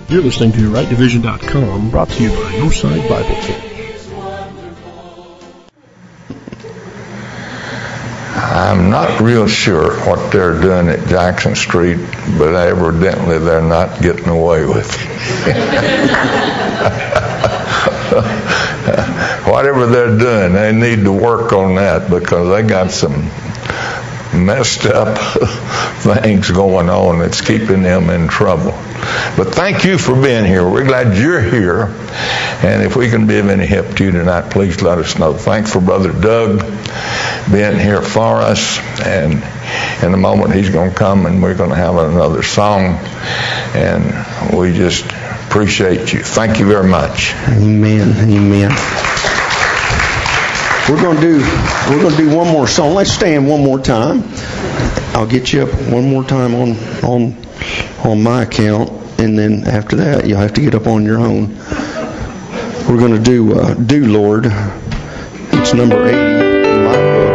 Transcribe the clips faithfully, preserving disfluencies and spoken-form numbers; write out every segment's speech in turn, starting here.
You're listening to right division dot com, brought to you by Northside Bible Church. I'm not real sure what they're doing at Jackson Street, but evidently they're not getting away with it. Whatever they're doing, they need to work on that, because they got some messed up things going on that's keeping them in trouble. But thank you for being here. We're glad you're here. And if we can be of any help to you tonight, please let us know. Thanks for Brother Doug being here for us. And in a moment he's going to come and we're going to have another song. And we just appreciate you. Thank you very much. Amen. Amen. We're going to do we're going to do one more song. Let's stand one more time. I'll get you up one more time on on on my account, and then after that you'll have to get up on your own. We're going to do uh, "Do Lord." It's number eighty in my book.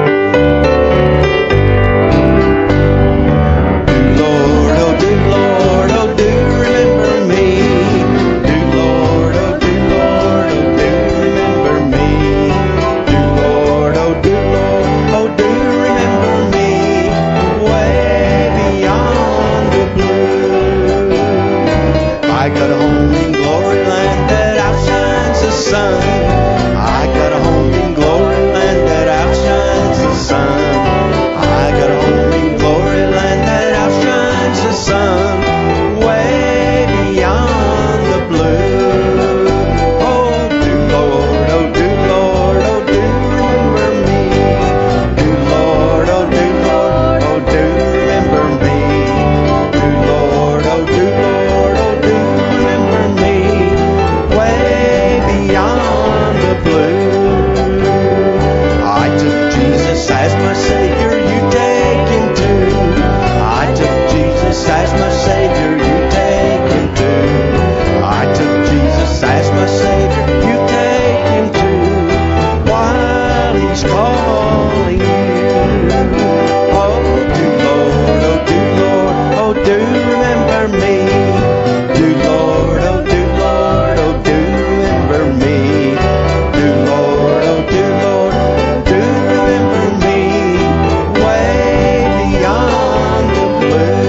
Do Lord, oh do Lord, oh do remember me. Do Lord, oh do Lord, oh do remember me. Do Lord, oh do Lord, oh do remember me. Way beyond the blue, I got a home in glory land that outshines the sun. I got a home in glory land that outshines the sun. I got a home in glory land that outshines the sun. Way beyond the blue. Oh, do Lord, oh do Lord, oh do remember me. Do Lord, oh do Lord, oh do remember me. Do Lord, oh do Lord, oh do remember me. Way beyond the blue. I took Jesus as my Savior, you take him too. I took Jesus as my Savior, you take him too. I took Jesus as my Savior, you take him too. While he's calling you. Oh, do Lord, oh do Lord, oh do remember me. Do Lord, oh do Lord, oh do remember me. Do Lord, oh do Lord, do remember me. Way beyond the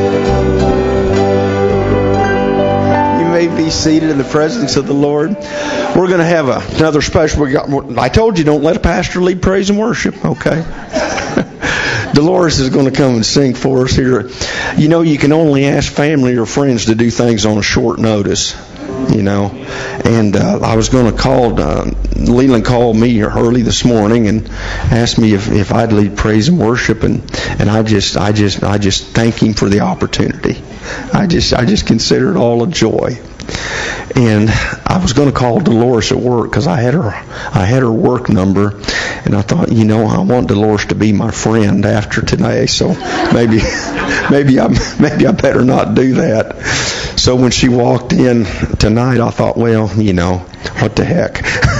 blue. You may be seated in the presence of the Lord. We're going to have a, another special. We got, I told you, don't let a pastor lead praise and worship, okay? Dolores is going to come and sing for us here. You know, you can only ask family or friends to do things on a short notice, you know. And uh, I was going to call, uh, Leland called me early this morning and asked me if, if I'd lead praise and worship, and, and I just I just I just thank him for the opportunity. I just I just consider it all a joy. And I was going to call Dolores at work because I had her I had her work number, and I thought, you know, I want Dolores to be my friend after today, so maybe maybe I maybe I better not do that. So when she walked in tonight, I thought, well, you know, what the heck.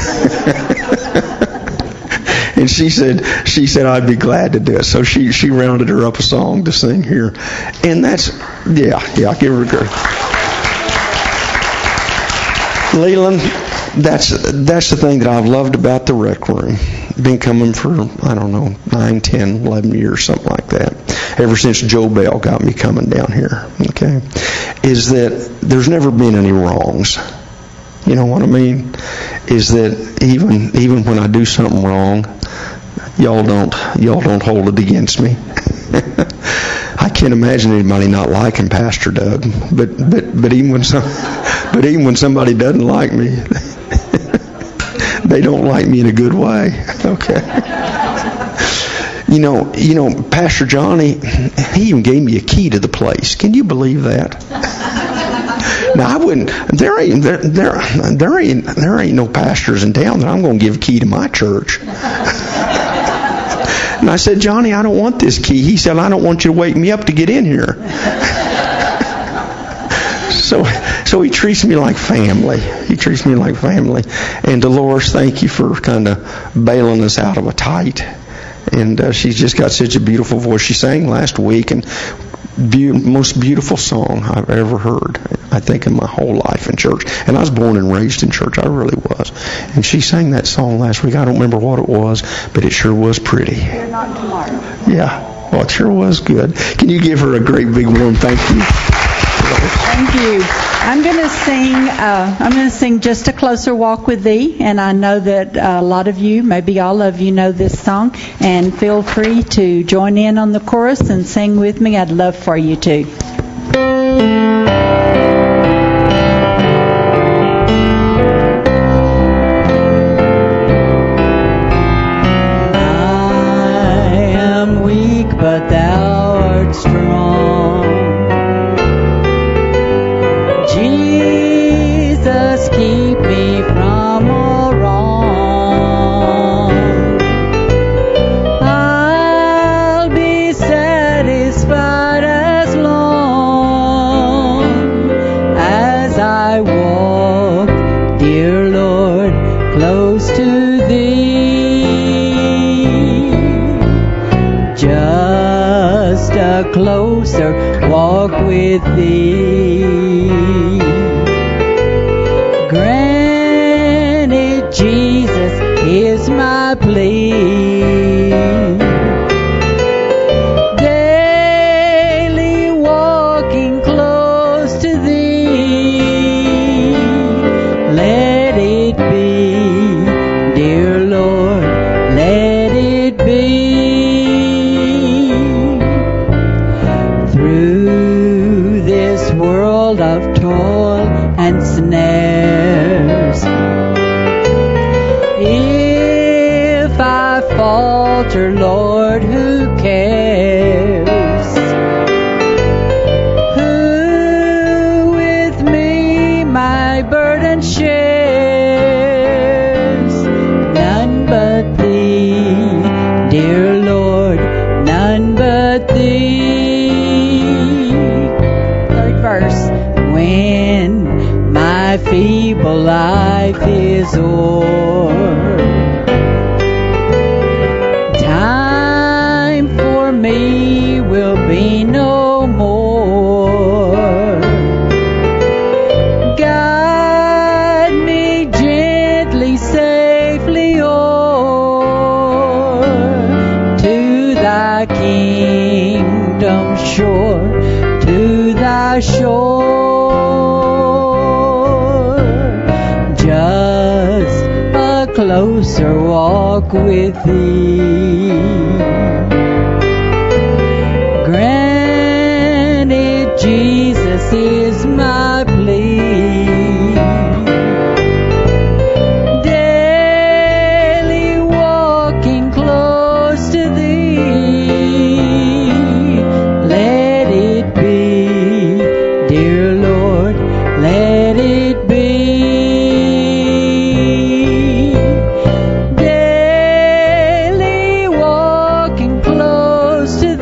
And she said she said I'd be glad to do it. So she she rounded her up a song to sing here, and that's yeah yeah I'll give her a good. Leland, that's that's the thing that I've loved about the rec room. Been coming for, I don't know, nine, ten, eleven years, something like that. Ever since Joe Bell got me coming down here, okay, is that there's never been any wrongs. You know what I mean? Is that even even when I do something wrong, y'all don't y'all don't hold it against me. I can't imagine anybody not liking Pastor Doug, but but but even when some but even when somebody doesn't like me, they don't like me in a good way. Okay. You know, you know, Pastor Johnny, he even gave me a key to the place. Can you believe that? Now I wouldn't. There ain't there there, there ain't there ain't no pastors in town that I'm going to give a key to my church. And I said, Johnny, I don't want this key. He said, I don't want you to wake me up to get in here. So, so he treats me like family. He treats me like family. And Dolores, thank you for kind of bailing us out of a tight. And uh, she's just got such a beautiful voice. She sang last week, and be- most beautiful song I've ever heard, I think, in my whole life in church. And I was born and raised in church. I really was. And she sang that song last week. I don't remember what it was, but it sure was pretty. Fear not tomorrow. Yeah. Well, it sure was good. Can you give her a great big warm thank you? Thank you. I'm going to sing. Uh, I'm going to sing "Just a Closer Walk with Thee," and I know that uh, a lot of you, maybe all of you, know this song. And feel free to join in on the chorus and sing with me. I'd love for you to. But thou art strong. Jesus, keep me from all wrong. I'll be satisfied as long as I walk, dear Lord, close to thee. Just a closer walk with thee. Granted, Jesus is my plea. Daily walking close to thee. Let it be, dear Lord, let it be. Through this world of toil and snares, if I falter, Lord, who cares? Who with me my burden shares? None but thee, dear Lord, none but thee. Verse. When my feeble life is o'er, time for me will be no more. Guide me gently, safely o'er to thy kingdom shore, to thy shore. Just a closer walk with thee. Granted, Jesus is my plea. Daily walking close to thee. Let it be, dear Lord, let it be. Daily walking close to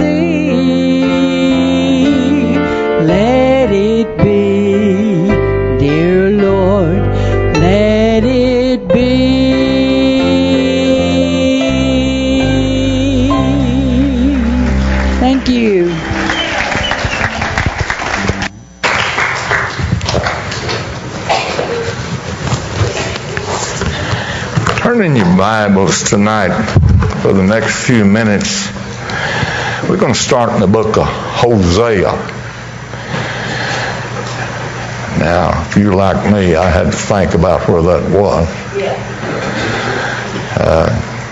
thee. Let it be, dear Lord, let it be. Thank you. Turn in your Bibles tonight for the next few minutes. We're going to start in the book of Hosea. Now, if you're like me, I had to think about where that was. Uh,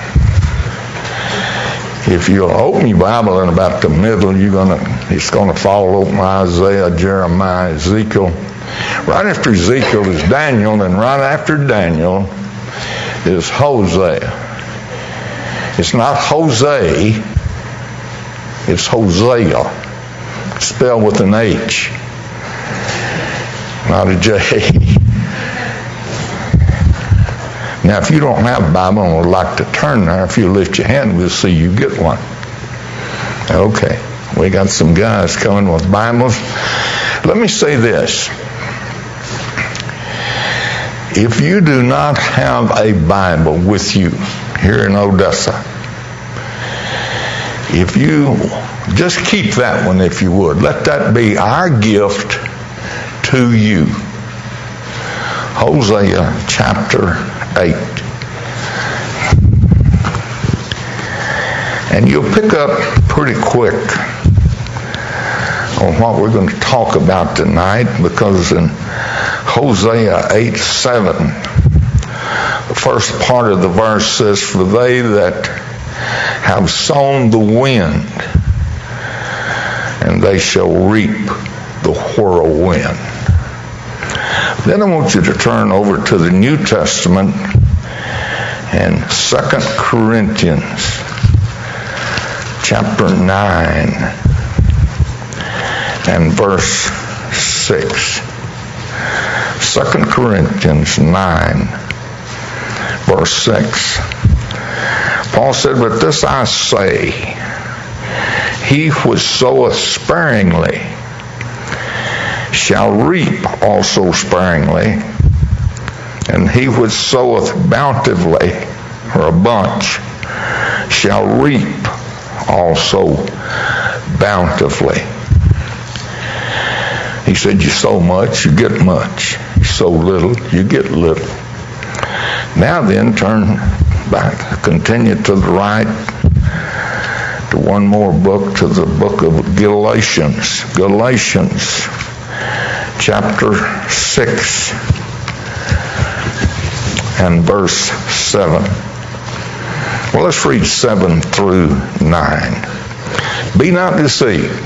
if you'll open your Bible in about the middle, you're gonna it's going to fall open Isaiah, Jeremiah, Ezekiel. Right after Ezekiel is Daniel, and right after Daniel is Hosea. It's not Jose, it's Hosea, spelled with an H, not a J. Now, if you don't have a Bible and would like to turn there, if you lift your hand, we'll see you get one. Okay, we got some guys coming with Bibles. Let me say this. If you do not have a Bible with you here in Odessa, If you just keep that one, if you would, let that be our gift to you. Hosea chapter eight. And you'll pick up pretty quick on what we're going to talk about tonight, because in Hosea eight seven, the first part of the verse says, "For they that have sown the wind, and they shall reap the whirlwind." Then I want you to turn over to the New Testament and Second Corinthians chapter nine and verse six. Second Corinthians nine, verse six. Paul said, "But this I say, he which soweth sparingly shall reap also sparingly, and he which soweth bountifully," or a bunch, "shall reap also bountifully." He said, you sow much, you get much. You sow little, you get little. Now then, turn back, continue to the right, to one more book, to the book of Galatians. Galatians chapter six and verse seven. Well, let's read seven through nine. "Be not deceived.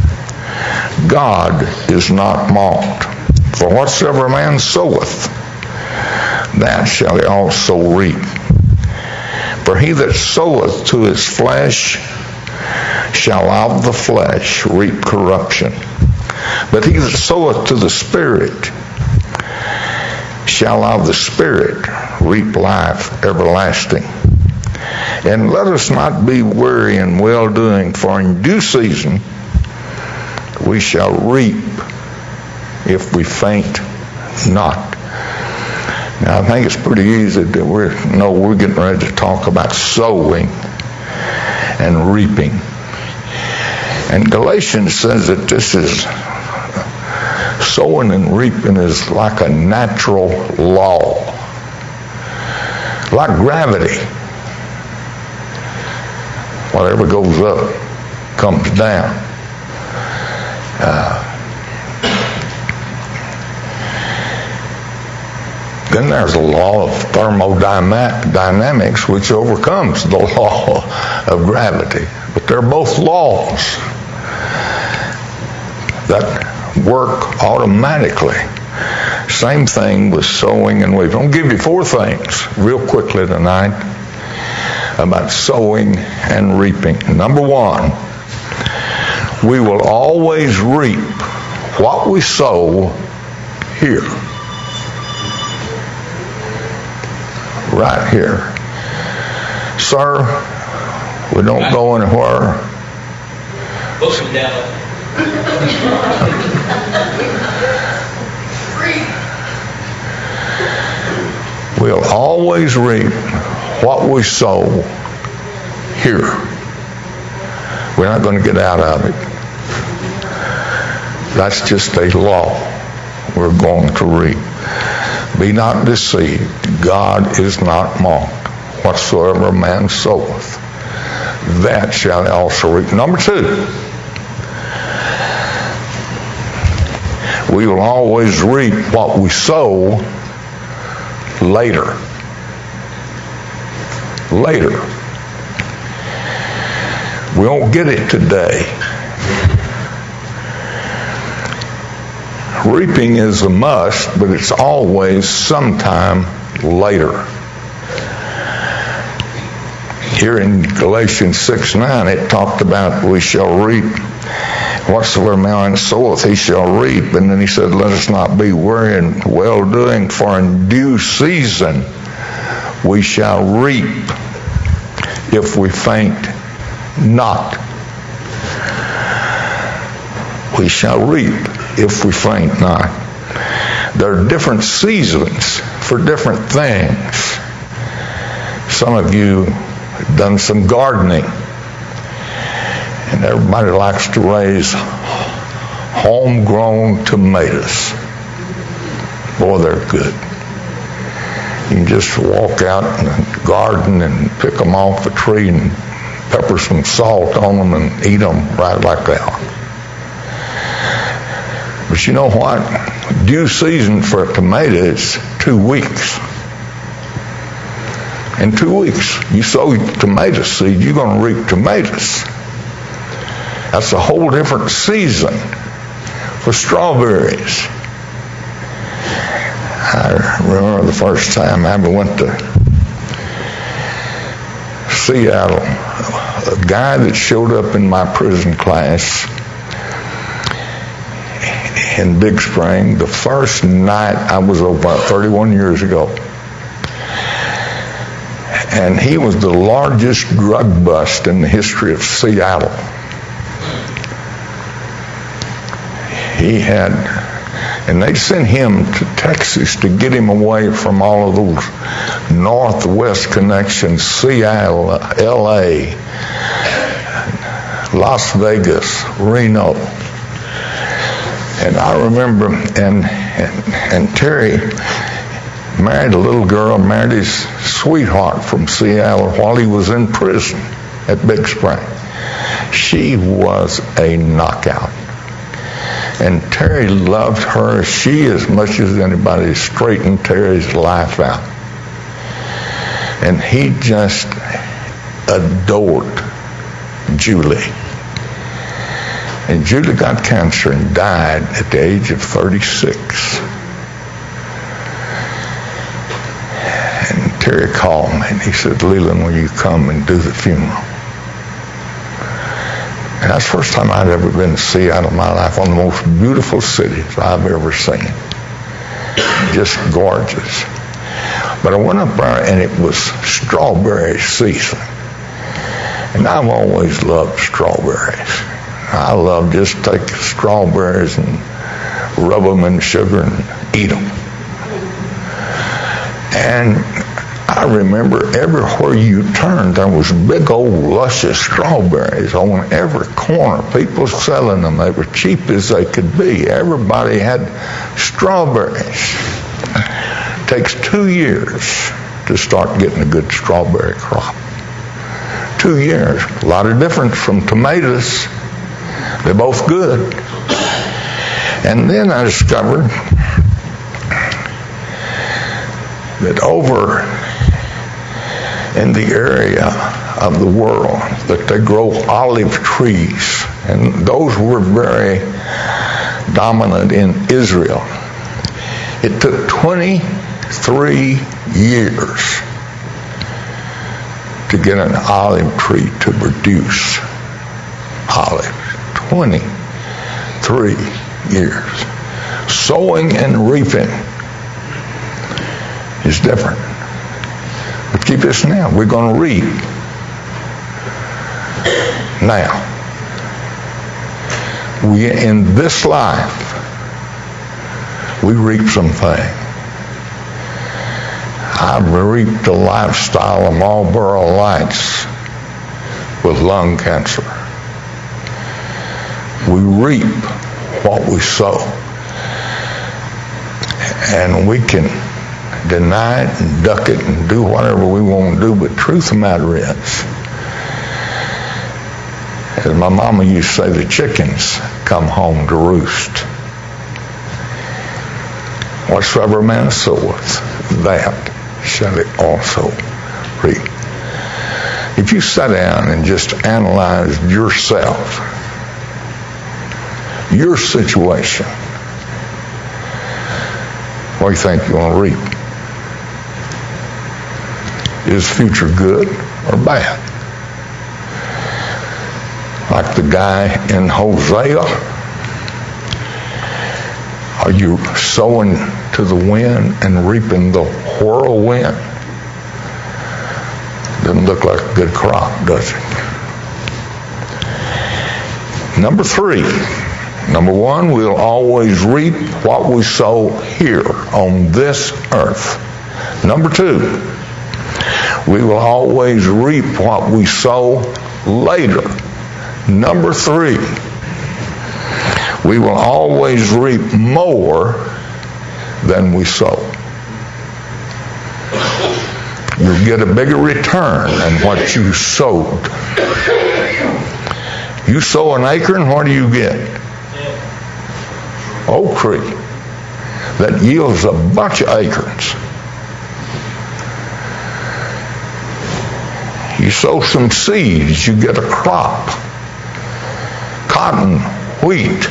God is not mocked. For whatsoever a man soweth, that shall he also reap. For he that soweth to his flesh shall of the flesh reap corruption. But he that soweth to the Spirit shall of the Spirit reap life everlasting. And let us not be weary in well-doing, for in due season we shall reap if we faint not." Now, I think it's pretty easy that we know we're getting ready to talk about sowing and reaping. And Galatians says that this is, sowing and reaping is like a natural law, like gravity. Whatever goes up comes down. Uh, then there's a law of thermodynamics which overcomes the law of gravity. But they're both laws that work automatically. Same thing with sowing and reaping. I'll give you four things real quickly tonight about sowing and reaping. Number one, we will always reap what we sow here. Right here. Sir, we don't go anywhere. Book them down. We'll always reap what we sow here. We're not going to get out of it. That's just a law. We're going to reap. Be not deceived. God is not mocked. Whatsoever a man soweth, that shall he also reap. Number two, we will always reap what we sow later. Later. We won't get it today. Reaping is a must, but it's always sometime later. Here in Galatians six nine, it talked about we shall reap whatsoever man soweth, he shall reap. And then he said, let us not be weary in well-doing, for in due season we shall reap if we faint not. We shall reap if we faint not. There are different seasons for different things. Some of you have done some gardening. And everybody likes to raise homegrown tomatoes. Boy, they're good. You can just walk out in the garden and pick them off a tree and pepper some salt on them and eat them right like that. But you know what? Due season for a tomato is two weeks. In two weeks, you sow tomato seed, you're going to reap tomatoes. That's a whole different season for strawberries. I remember the first time I ever went to Seattle. A guy that showed up in my prison class in Big Spring, the first night I was over thirty-one years ago. And he was the largest drug bust in the history of Seattle. He had, and they sent him to Texas to get him away from all of those northwest connections, Seattle, L A, Las Vegas, Reno. And I remember, and, and, and Terry married a little girl, married his sweetheart from Seattle while he was in prison at Big Spring. She was a knockout. And Terry loved her, she as much as anybody, straightened Terry's life out. And he just adored Julie. And Julie got cancer and died at the age of thirty-six. And Terry called me and he said, Leland, will you come and do the funeral? And that's the first time I'd ever been to Seattle in my life. One of the most beautiful cities I've ever seen. Just gorgeous. But I went up there and it was strawberry season. And I've always loved strawberries. I love just take strawberries and rub them in sugar and eat them. And I remember everywhere you turned, there was big old luscious strawberries on every corner. People selling them. They were cheap as they could be. Everybody had strawberries. It takes two years to start getting a good strawberry crop. Two years. A lot of difference from tomatoes. They're both good. And then I discovered that over in the area of the world that they grow olive trees, and those were very dominant in Israel. It took twenty-three years to get an olive tree to produce olives. twenty-three years. Sowing and reaping is different. But keep this now. We're going to reap now. We, in this life, we reap something. I've reaped a lifestyle of Marlboro Lights with lung cancer. We reap what we sow. And we can deny it and duck it and do whatever we want to do, but truth of the matter is, as my mama used to say, the chickens come home to roost. Whatsoever man soweth, that shall it also reap. If you sit down and just analyze yourself, your situation, what do you think you're going to reap? Is the future good or bad? Like the guy in Hosea, are you sowing to the wind and reaping the whirlwind? Doesn't look like a good crop, does it? Number three. Number one, we'll always reap what we sow here on this earth. Number two, we will always reap what we sow later Number three, we will always reap more than we sow. You'll get a bigger return than what you sowed. You sow an acre, and what do you get? Oak tree that yields a bunch of acorns. You sow some seeds, you get a crop. Cotton, wheat,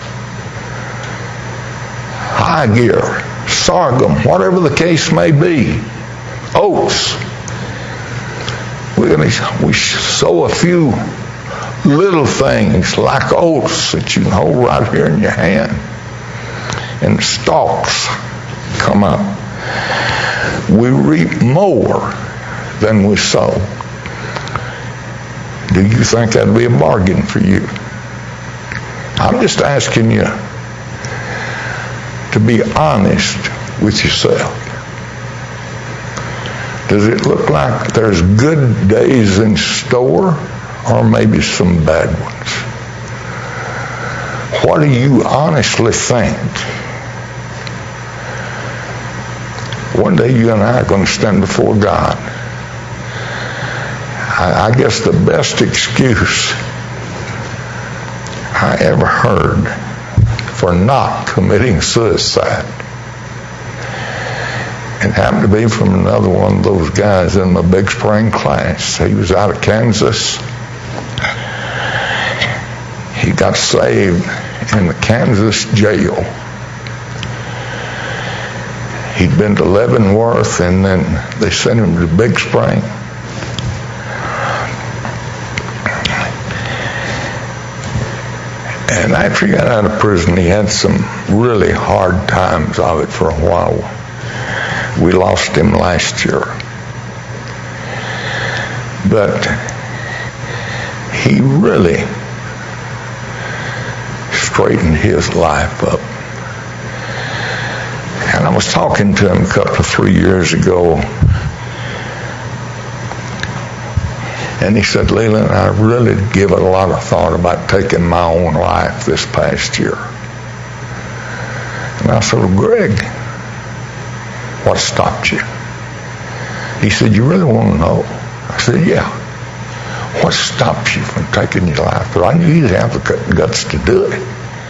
high gear, sorghum, whatever the case may be. Oats. We're going to we sow a few little things like oats that you can hold right here in your hand, and the stalks come up. We reap more than we sow. Do you think that'd be a bargain for you? I'm just asking you to be honest with yourself. Does it look like there's good days in store, or maybe some bad ones? What do you honestly think? One day you and I are going to stand before God. I, I guess the best excuse I ever heard for not committing suicide, it happened to be from another one of those guys in my Big Spring class. He was out of Kansas. He got saved in the Kansas jail. He'd been to Leavenworth, and then they sent him to Big Spring. And after he got out of prison, he had some really hard times of it for a while. We lost him last year. But he really straightened his life up. And I was talking to him a couple of three years ago. And he said, Leland, I really give it a lot of thought about taking my own life this past year. And I said, well, Greg, what stopped you? He said, you really want to know? I said, yeah. What stopped you from taking your life? But I knew you'd have the guts to do it.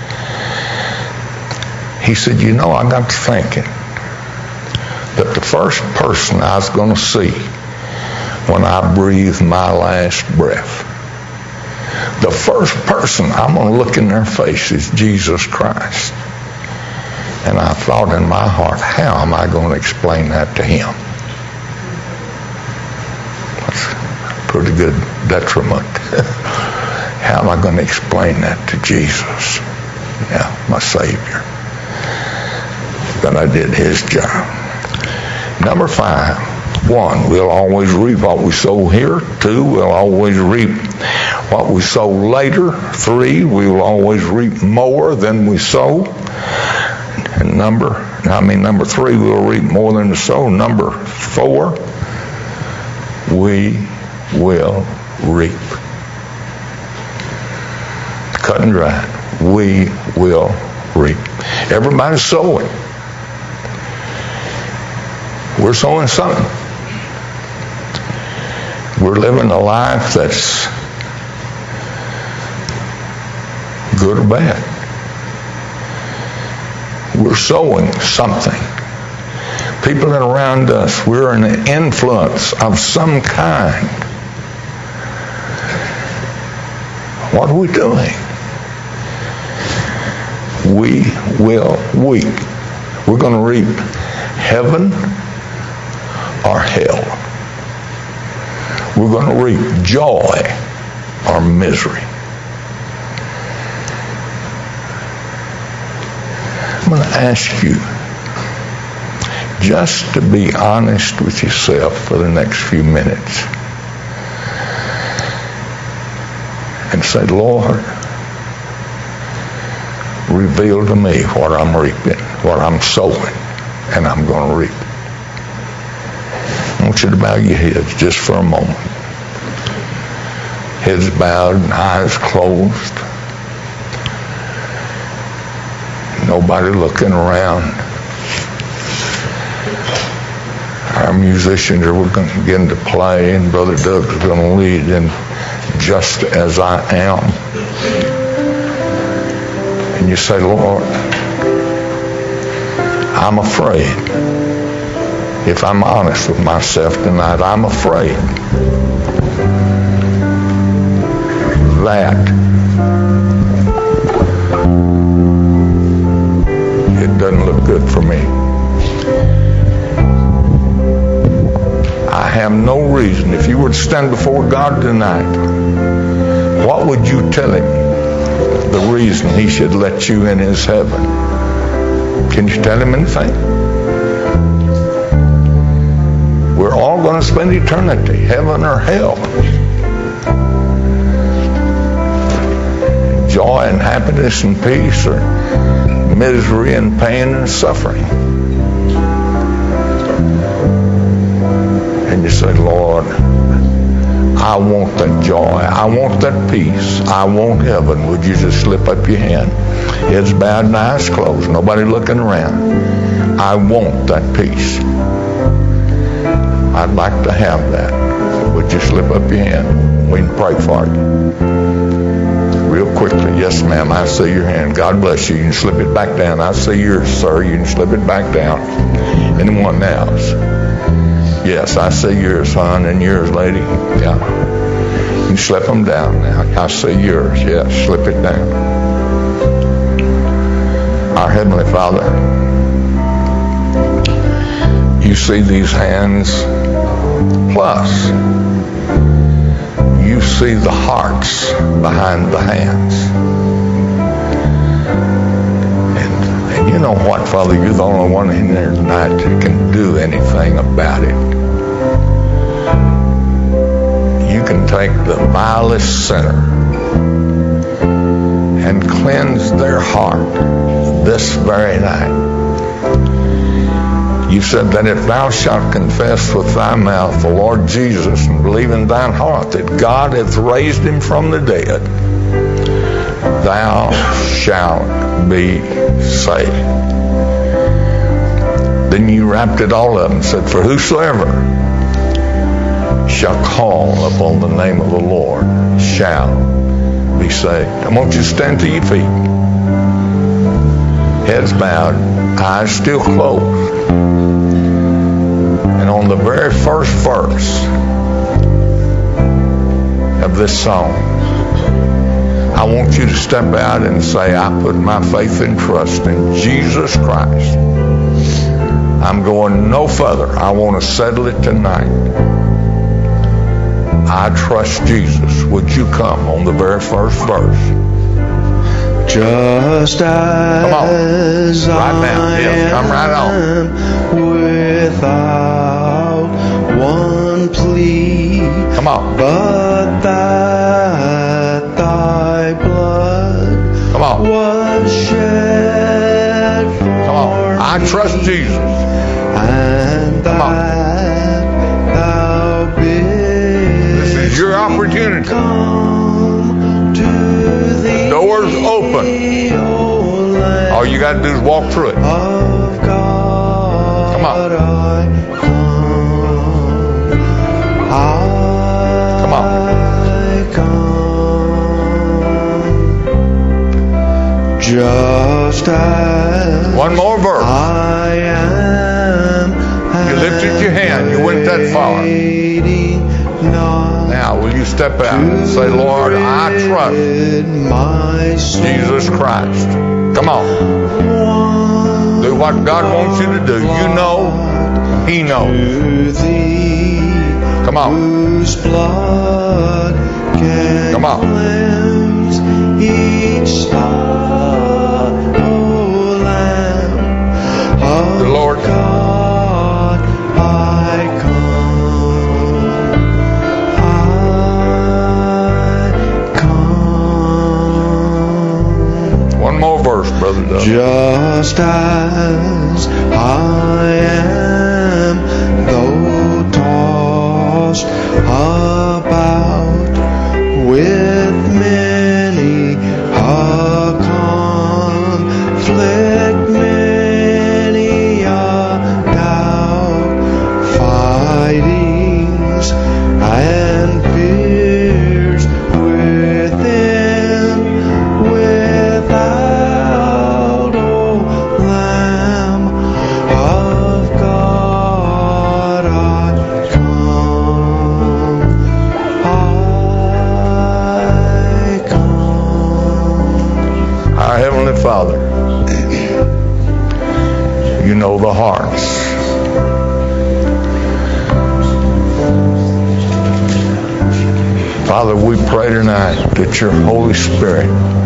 He said, you know, I got to thinking that the first person I was going to see when I breathe my last breath, the first person I'm going to look in their face is Jesus Christ. And I thought in my heart, how am I going to explain that to him? That's a pretty good detriment. How am I going to explain that to Jesus? Yeah, my Savior. But I did his job. Number five. One, we'll always reap what we sow here. Two, we'll always reap what we sow later. Three, we will always reap more than we sow. And number, I mean number three, we'll reap more than we sow. Number four, we will reap. Cut and dry. We will reap. Everybody's sowing. We're sowing something. We're living a life that's good or bad. We're sowing something. People that are around us, we're an influence of some kind. What are we doing? We will reap. We're going to reap heaven or hell. We're going to reap joy or misery. I'm going to ask you just to be honest with yourself for the next few minutes and say, Lord, reveal to me what I'm reaping, what I'm sowing, and I'm going to reap. I want you to bow your heads just for a moment. heads bowed and eyes closed. Nobody looking around. Our musicians are going to begin to play, and Brother Doug is going to lead in Just As I Am. And you say, Lord, I'm afraid. If I'm honest with myself tonight, I'm afraid that it doesn't look good for me. I have no reason. If you were to stand before God tonight, what would you tell him the reason he should let you in his heaven? Can you tell him anything? We're all going to spend eternity, heaven or hell. Joy and happiness and peace, or misery and pain and suffering. And you say, Lord, I want that joy. I want that peace. I want heaven. Would you just slip up your hand? Heads bowed and eyes closed. Nobody looking around. I want that peace. I'd like to have that. Would you slip up your hand? We can pray for you. Real quickly. Yes, ma'am. I see your hand. God bless you. You can slip it back down. I see yours, sir. You can slip it back down. Anyone else? Yes, I see yours, son, and yours, lady. Yeah. You can slip them down now. I see yours. Yes, slip it down. Our Heavenly Father, you see these hands, plus you see the hearts behind the hands. And, and you know what, Father? You're the only one in there tonight who can do anything about it. You can take the vilest sinner and cleanse their heart this very night. You said that if thou shalt confess with thy mouth the Lord Jesus and believe in thine heart that God hath raised him from the dead, thou shalt be saved. Then you wrapped it all up and said, for whosoever shall call upon the name of the Lord shall be saved. I want you to stand to your feet. Heads bowed, eyes still closed. And on the very first verse of this song, I want you to step out and say, I put my faith and trust in Jesus Christ. I'm going no further. I want to settle it tonight. I trust Jesus. Would you come on the very first verse? Just as come on. Right now. Yes, come right on. Without one plea, come on. But that thy blood come on. was shed for come on. I trust Jesus. And come on. Thou bidst this is your opportunity. Come to the door's open. All you got to do is walk through it. Of God, come on. I come. Come on. I come. Just as one more verse. I am. You lifted your hand. You went that far. Now, will you step out and say, Lord, I trust Jesus Christ. Come on. Do what God wants you to do. You know, He knows. Come on. Come on. The Lord. Brother Doug. Just as I am, though tossed about with You know the hearts. Father, we pray tonight that your Holy Spirit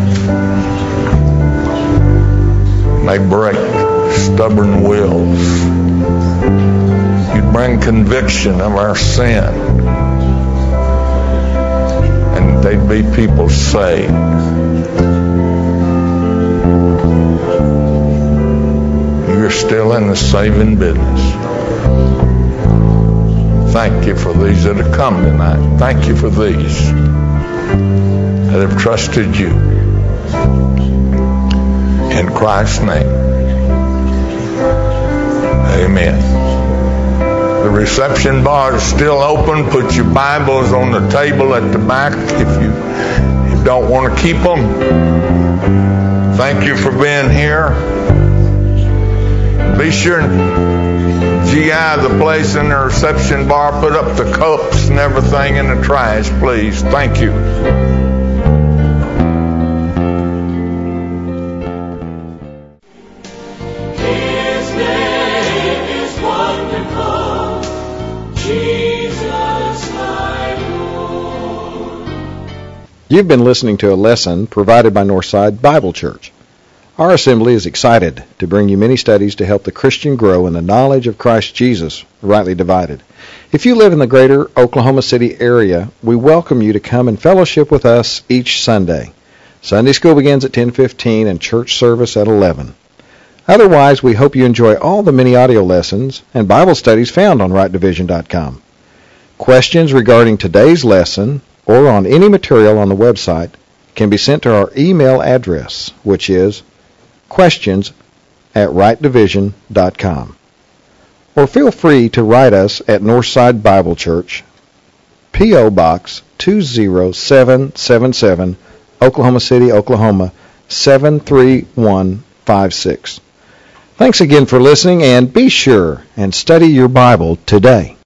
may break stubborn wills. You'd bring conviction of our sin. And they'd be people saved. You're still in the saving business. Thank you for these that have come tonight. Thank you for these that have trusted you. In Christ's name. Amen. The reception bar is still open. Put your Bibles on the table at the back if you, you don't want to keep them. Thank you for being here. Be sure and G I the place in the reception bar. Put up the cups and everything in the trash, please. Thank you. You've been listening to a lesson provided by Northside Bible Church. Our assembly is excited to bring you many studies to help the Christian grow in the knowledge of Christ Jesus, rightly divided. If you live in the greater Oklahoma City area, we welcome you to come and fellowship with us each Sunday. Sunday school begins at ten fifteen and church service at eleven. Otherwise, we hope you enjoy all the many audio lessons and Bible studies found on right division dot com. Questions regarding today's lesson or on any material on the website can be sent to our email address, which is questions at right division dot com. Or feel free to write us at Northside Bible Church, P O. Box two zero seven seven seven, Oklahoma City, Oklahoma seven three one five six. Thanks again for listening, and be sure and study your Bible today.